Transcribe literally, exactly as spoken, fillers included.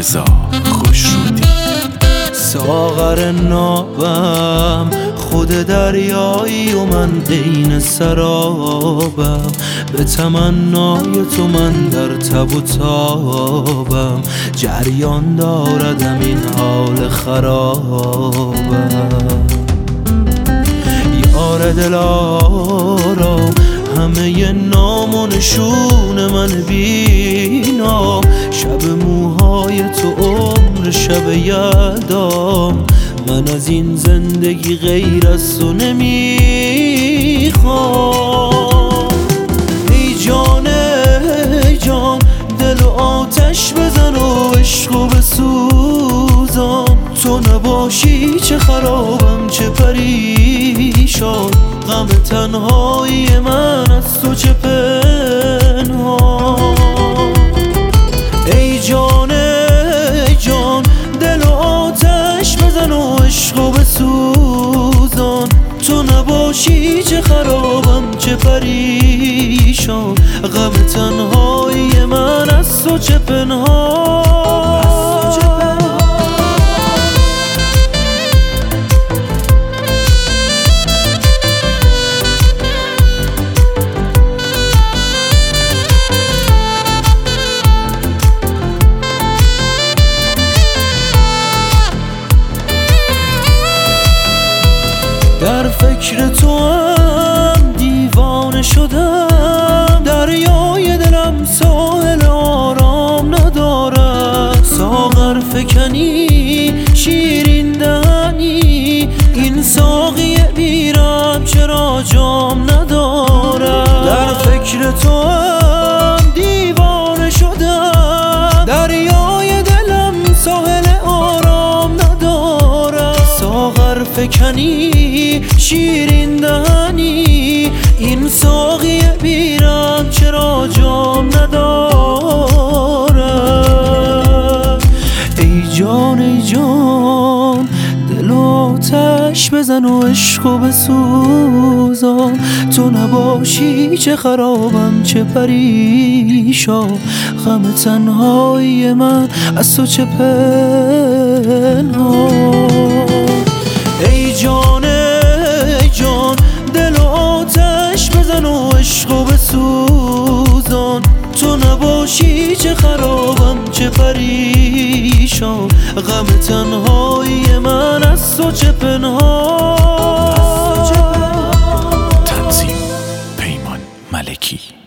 رضا خوشرودی. ساغر نابم خود دریایی و من عین سرابم، به تمنای تو من در تب و تابم، جریان داردم این حال خرابم. یار دلارا همه نام و نشون من بینا، شب موهای تو عمر شب یلدام، من از این زندگی غیر از تو نمیخوام. ای جان ای جان دل و آتش بزن و عشقو بسوزان، تو نباشی چه خرابم چه پریشان، غم تنهایی من از تو چه پنهان. ای جان ای جان دل و آتش بزن و عشقو بسوزان، تو نباشی چه خرابم چه پریشان، غم تنهایی من از تو چه پنهان. در فکر تو هم دیوانه شدم، دریای دلم ساحل آرام ندارد. ساغر فکنی شیرین دهنی، این ساقی بیرم چرا جام ندارد. در فکر تو هم دیوانه شدم، دریای دلم ساحل آرام ندارد. ساغر فکنی شیرین دهنی، این ساقی بیرم چرا جام ندارد. ای جان ای جان دل و آتش بزن و عشقو بسوزان، تو نباشی چه خرابم چه پریشان، غم تنهایی من از تو چه پنهان. ای جان ای جان دل و آتش بزن و عشقو بسوزان، تو نباشی چه خرابم چه پریشان، غم تنهایی من از تو چه پنهان. تنظیم پیمان ملکی.